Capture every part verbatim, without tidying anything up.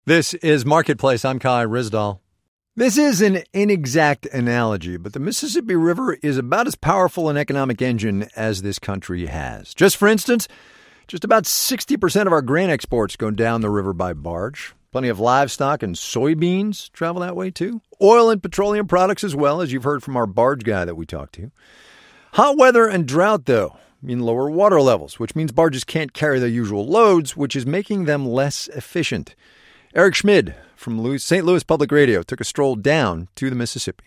This is Marketplace. I'm Kai Ryssdal. This is an inexact analogy, but the Mississippi River is about as powerful an economic engine as this country has. Just for instance, just about sixty percent of our grain exports go down the river by barge. Plenty of livestock and soybeans travel that way too. Oil and petroleum products as well, as you've heard from our barge guy that we talked to. Hot weather and drought, though, mean lower water levels, which means barges can't carry their usual loads, which is making them less efficient. Eric Schmid from Saint Louis Public Radio took a stroll down to the Mississippi.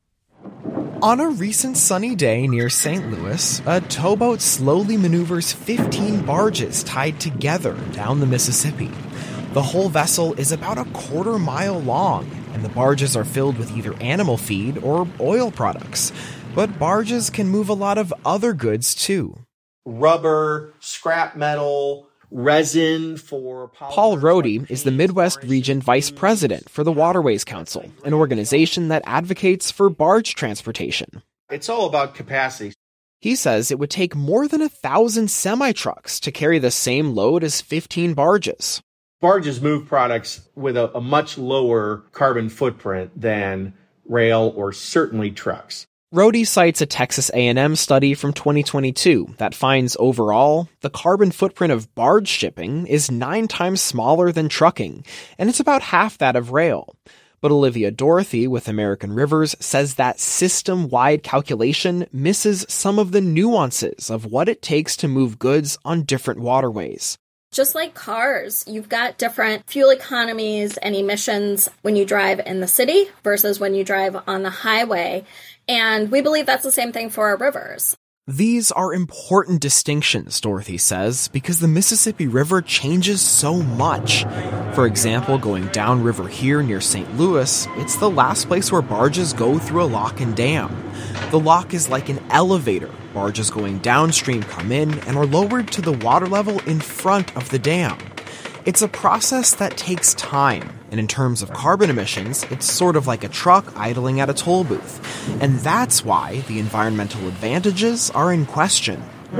On a recent sunny day near Saint Louis, a towboat slowly maneuvers fifteen barges tied together down the Mississippi. The whole vessel is about a quarter mile long, and the barges are filled with either animal feed or oil products. But barges can move a lot of other goods, too. Rubber, scrap metal, resin for... Paul Rohde is the Midwest Region Vice President for the Waterways Council, an organization that advocates for barge transportation. It's all about capacity. He says it would take more than a thousand semi-trucks to carry the same load as fifteen barges. Barges move products with a, a much lower carbon footprint than rail or certainly trucks. Rohde cites a Texas A and M study from twenty twenty-two that finds overall, the carbon footprint of barge shipping is nine times smaller than trucking, and it's about half that of rail. But Olivia Dorothy with American Rivers says that system-wide calculation misses some of the nuances of what it takes to move goods on different waterways. Just like cars, you've got different fuel economies and emissions when you drive in the city versus when you drive on the highway. And we believe that's the same thing for our rivers. These are important distinctions, Dorothy says, because the Mississippi River changes so much. For example, going downriver here near Saint Louis, it's the last place where barges go through a lock and dam. The lock is like an elevator. Barges going downstream come in and are lowered to the water level in front of the dam. It's a process that takes time, and in terms of carbon emissions, it's sort of like a truck idling at a toll booth. And that's why the environmental advantages are in question.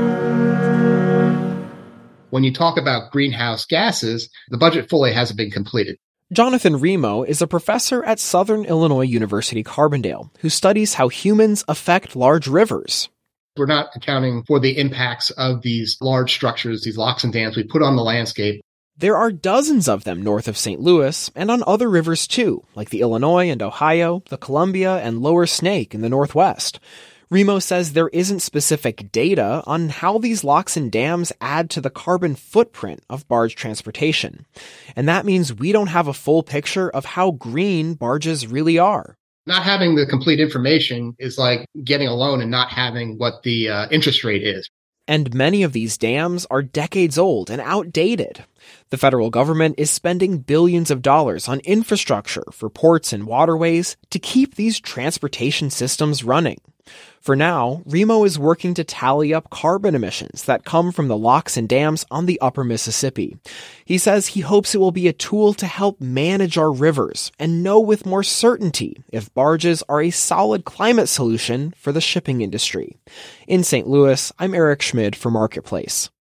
When you talk about greenhouse gases, the budget fully hasn't been completed. Jonathan Remo is a professor at Southern Illinois University Carbondale who studies how humans affect large rivers. We're not accounting for the impacts of these large structures, these locks and dams we put on the landscape. There are dozens of them north of Saint Louis and on other rivers too, like the Illinois and Ohio, the Columbia, and Lower Snake in the Northwest. Remo says there isn't specific data on how these locks and dams add to the carbon footprint of barge transportation. And that means we don't have a full picture of how green barges really are. Not having the complete information is like getting a loan and not having what the uh, interest rate is. And many of these dams are decades old and outdated. The federal government is spending billions of dollars on infrastructure for ports and waterways to keep these transportation systems running. For now, Remo is working to tally up carbon emissions that come from the locks and dams on the upper Mississippi. He says he hopes it will be a tool to help manage our rivers and know with more certainty if barges are a solid climate solution for the shipping industry. In Saint Louis, I'm Eric Schmid for Marketplace.